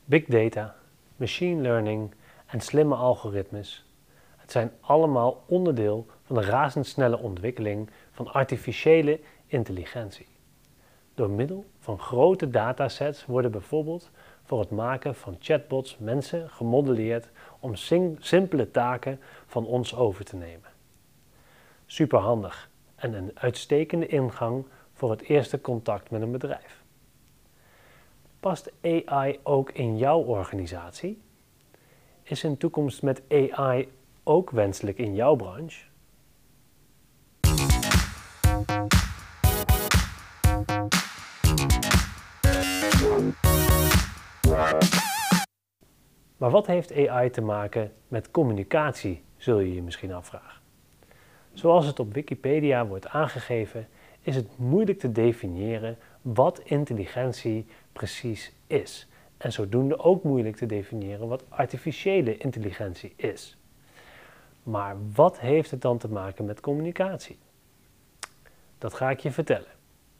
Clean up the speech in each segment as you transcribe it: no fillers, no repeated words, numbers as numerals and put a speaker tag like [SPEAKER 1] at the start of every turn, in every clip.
[SPEAKER 1] Big data, machine learning en slimme algoritmes. Het zijn allemaal onderdeel van de razendsnelle ontwikkeling van artificiële intelligentie. Door middel van grote datasets worden bijvoorbeeld voor het maken van chatbots mensen gemodelleerd om simpele taken van ons over te nemen. Superhandig en een uitstekende ingang voor het eerste contact met een bedrijf. Past AI ook in jouw organisatie? Is een toekomst met AI ook wenselijk in jouw branche? Maar wat heeft AI te maken met communicatie, zul je je misschien afvragen. Zoals het op Wikipedia wordt aangegeven, is het moeilijk te definiëren wat intelligentie precies is. En zodoende ook moeilijk te definiëren wat artificiële intelligentie is. Maar wat heeft het dan te maken met communicatie? Dat ga ik je vertellen.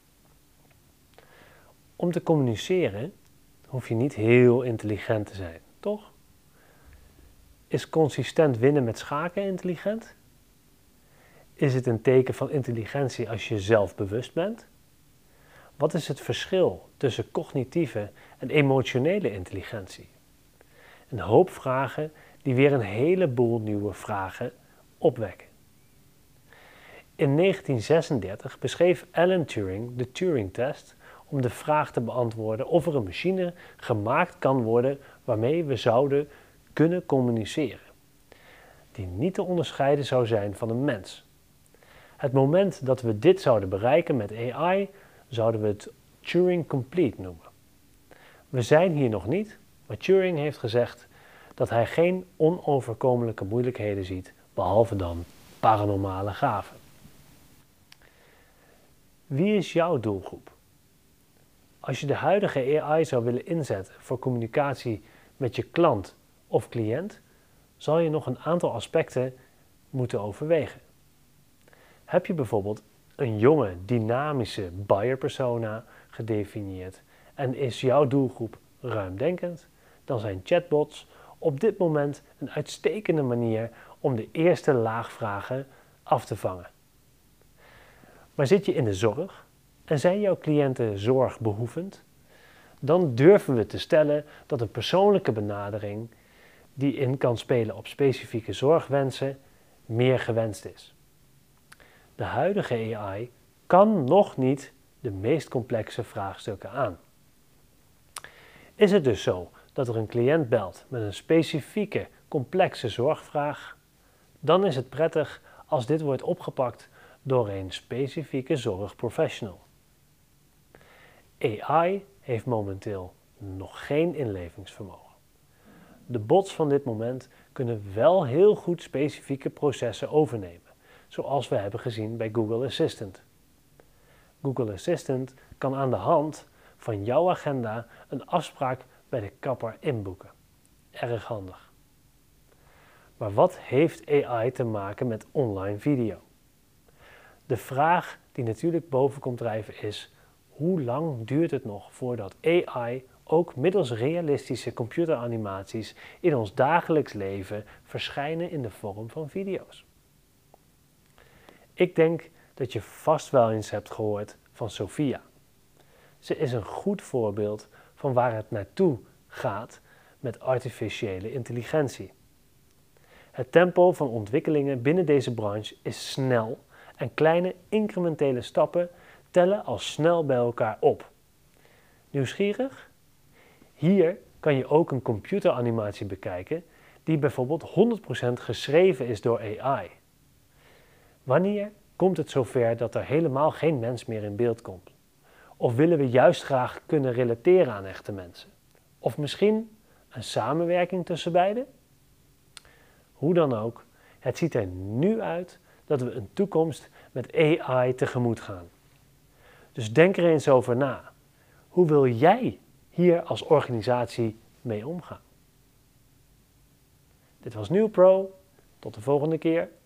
[SPEAKER 1] Om te communiceren hoef je niet heel intelligent te zijn, toch? Is consistent winnen met schaken intelligent? Is het een teken van intelligentie als je zelfbewust bent? Wat is het verschil tussen cognitieve en emotionele intelligentie? Een hoop vragen die weer een heleboel nieuwe vragen opwekken. In 1936 beschreef Alan Turing de Turing-test om de vraag te beantwoorden of er een machine gemaakt kan worden waarmee we zouden kunnen communiceren, die niet te onderscheiden zou zijn van een mens. Het moment dat we dit zouden bereiken met AI, zouden we het Turing Complete noemen. We zijn hier nog niet, maar Turing heeft gezegd dat hij geen onoverkomelijke moeilijkheden ziet, behalve dan paranormale gaven. Wie is jouw doelgroep? Als je de huidige AI zou willen inzetten voor communicatie met je klant of cliënt, zal je nog een aantal aspecten moeten overwegen. Heb je bijvoorbeeld een jonge, dynamische buyer persona gedefinieerd en is jouw doelgroep ruimdenkend, dan zijn chatbots op dit moment een uitstekende manier om de eerste laag vragen af te vangen. Maar zit je in de zorg en zijn jouw cliënten zorgbehoevend? Dan durven we te stellen dat een persoonlijke benadering die in kan spelen op specifieke zorgwensen meer gewenst is. De huidige AI kan nog niet de meest complexe vraagstukken aan. Is het dus zo dat er een cliënt belt met een specifieke, complexe zorgvraag? Dan is het prettig als dit wordt opgepakt door een specifieke zorgprofessional. AI heeft momenteel nog geen inlevingsvermogen. De bots van dit moment kunnen wel heel goed specifieke processen overnemen, zoals we hebben gezien bij Google Assistant. Google Assistant kan aan de hand van jouw agenda een afspraak bij de kapper inboeken. Erg handig. Maar wat heeft AI te maken met online video? De vraag die natuurlijk boven komt drijven is: hoe lang duurt het nog voordat AI ook middels realistische computeranimaties in ons dagelijks leven verschijnen in de vorm van video's? Ik denk dat je vast wel eens hebt gehoord van Sophia. Ze is een goed voorbeeld van waar het naartoe gaat met artificiële intelligentie. Het tempo van ontwikkelingen binnen deze branche is snel en kleine incrementele stappen tellen al snel bij elkaar op. Nieuwsgierig? Hier kan je ook een computeranimatie bekijken die bijvoorbeeld 100% geschreven is door AI. Wanneer komt het zover dat er helemaal geen mens meer in beeld komt? Of willen we juist graag kunnen relateren aan echte mensen? Of misschien een samenwerking tussen beiden? Hoe dan ook, het ziet er nu uit dat we een toekomst met AI tegemoet gaan. Dus denk er eens over na. Hoe wil jij hier als organisatie mee omgaan? Dit was NewPro. Tot de volgende keer.